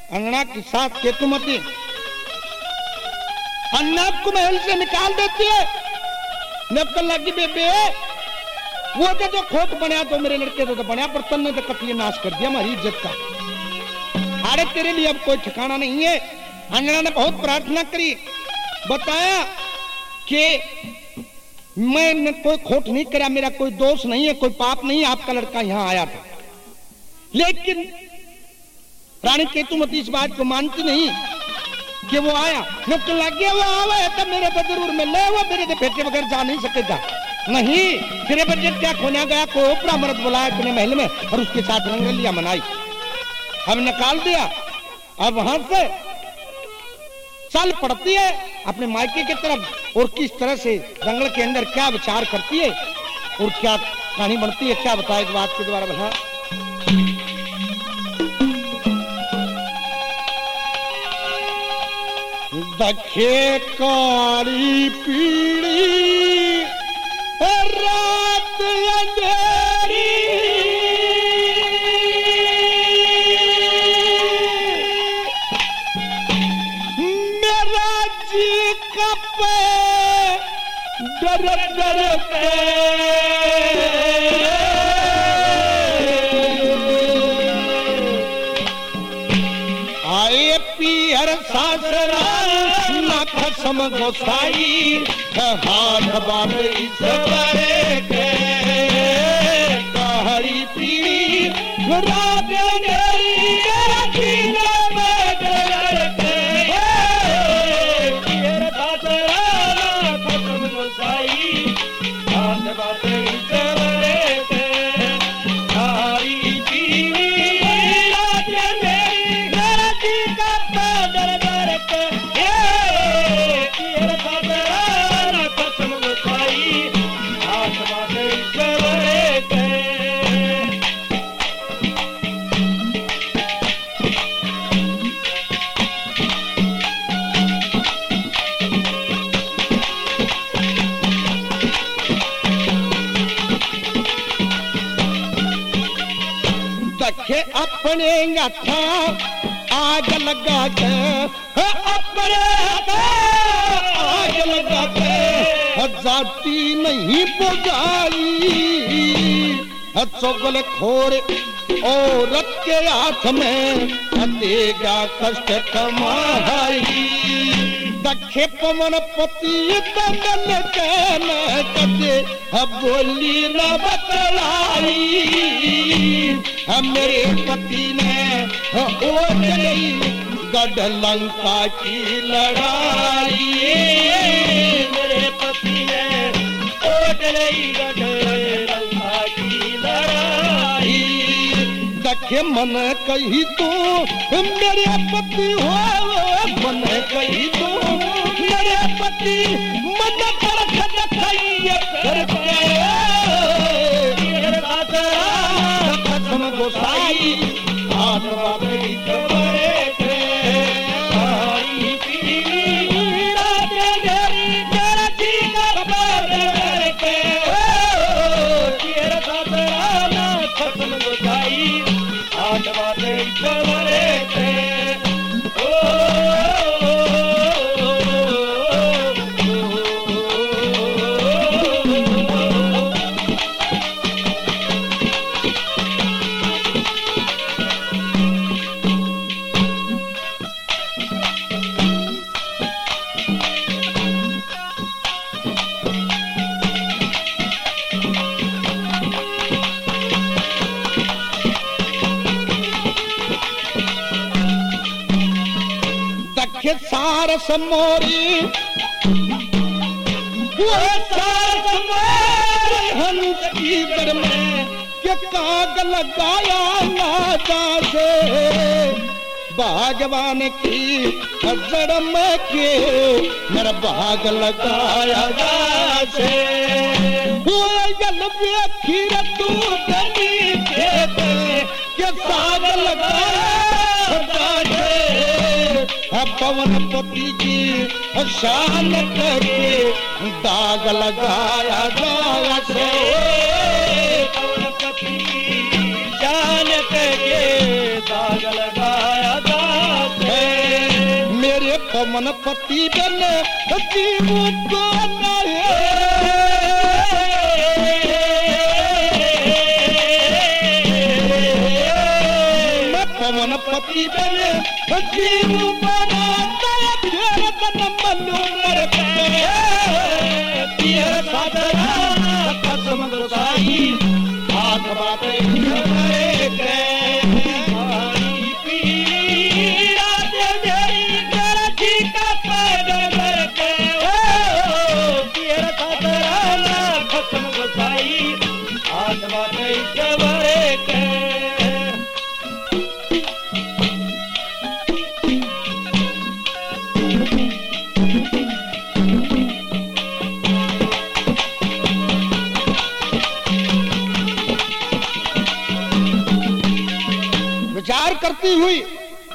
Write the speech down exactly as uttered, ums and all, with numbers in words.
अंगना की साथ केतुमती अन्नाप को महल से निकाल देती है। नक्कल लगी बेबे वो तो जो खोट बनाया तो मेरे लड़के तो, तो बनाया, पर तन्ने तो कतली नाश कर दिया हमारी इज्जत का। अरे तेरे लिए अब कोई ठिकाना नहीं है। अंजना ने बहुत प्रार्थना करी, बताया कि मैंने कोई खोट नहीं करा, मेरा कोई दोष नहीं है, कोई पाप नहीं है, आपका लड़का यहाँ आया था। लेकिन रानी केतुमती इस बात को मानती नहीं कि वो आया। नुक्कड़ लग गया वो आवा तो मेरे पे जरूर मिले, वो मेरे दे बेटे बगैर जा नहीं सकेगा। नहीं तेरे बच्चे क्या खोना गया, को ओपरा मर्द बुलाया अपने महल में और उसके साथ रंगलिया मनाई। अब निकाल दिया। अब वहां से चल पड़ती है अपने मायके की तरफ और किस तरह से जंगल के अंदर क्या विचार करती है और क्या कहानी बनती है, क्या बताए इस बात के द्वारा बता। दखे काली पीड़ी रात अंधेरी, मेरा जी कपे डर डर के आए पीहर सासरा कसम गोसाई हाथ बार इस बारे के कहरी पीड़ी रात अंधेरी सीने में डर के पीहर सासरा कसम गोसाई हाथ बार इस बारे के कहरी पीड़ी रात अंधेरी का डर डर के अपने था आग लगा के अपने आग लगा के जाती नहीं पुजारी चुगल खोर औरत के हाथ में देगा कष्ट कमाई। दखे पवन पति तंगन के न कदे बोली न बतलाई। मेरे पति ने ओढ़ी गढ़ लंका की लड़ाई, मेरे पति ने ओढ़ी गढ़ लंका की लड़ाई। दखे मन कही तू मेरे पति हो, मन कही तू मेरे पति मन पर खड़खाइए करके गोसाई हाथ बाबरी चबरे के आई पीड़ी रात अंधेरी करती कबर के तेरा सासरा खत्म गोसाई हाथ बाबरी चबरे के। सारस मोरी वो सारस मोरी हंस की दर में के काग लगाया नादा से बागवान की जड़ में के मेरा बाग लगाया से वो जल खीर तू दली के साग लगाया पवन पति की शान करके दाग लगाया दाग से पवन पति की शान करके दाग लगाया दाग पवन पति बने जीव को मैं पवन पति बने जीव बनाता तेरे तन मनु